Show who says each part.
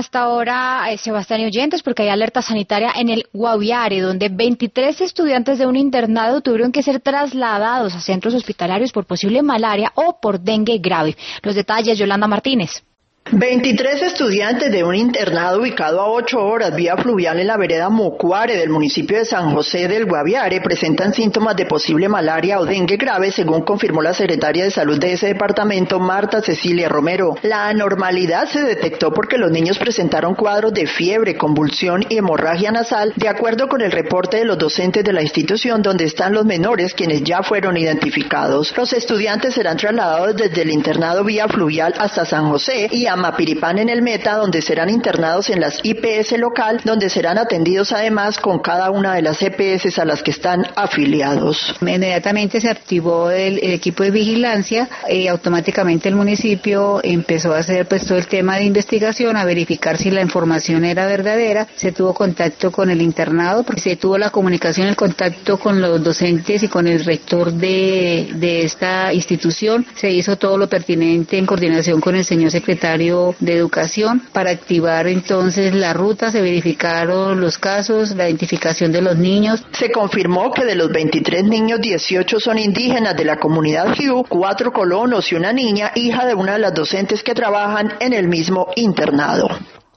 Speaker 1: Hasta ahora, Sebastián y oyentes, porque hay alerta sanitaria en el Guaviare, donde 23 estudiantes de un internado tuvieron que ser trasladados a centros hospitalarios por posible malaria o por dengue grave. Los detalles, Yolanda Martínez.
Speaker 2: 23 estudiantes de un internado ubicado a 8 horas vía fluvial en la vereda Mocuare del municipio de San José del Guaviare presentan síntomas de posible malaria o dengue grave, según confirmó la secretaria de salud de ese departamento, Marta Cecilia Romero. La anormalidad se detectó porque los niños presentaron cuadros de fiebre, convulsión y hemorragia nasal, de acuerdo con el reporte de los docentes de la institución donde están los menores, quienes ya fueron identificados. Los estudiantes serán trasladados desde el internado vía fluvial hasta San José y a Mapiripán en el Meta, donde serán internados en las IPS local, donde serán atendidos además con cada una de las EPS a las que están afiliados.
Speaker 3: Inmediatamente se activó el equipo de vigilancia y automáticamente el municipio empezó a hacer todo el tema de investigación, a verificar si la información era verdadera. Se tuvo contacto con el internado, porque se tuvo la comunicación, el contacto con los docentes y con el rector de esta institución. Se hizo todo lo pertinente en coordinación con el señor secretario de Educación para activar entonces la ruta. Se verificaron los casos, la identificación de los niños.
Speaker 2: Se confirmó que de los 23 niños, 18 son indígenas de la comunidad Jiu, 4 colonos y una niña, hija de una de las docentes que trabajan en el mismo internado.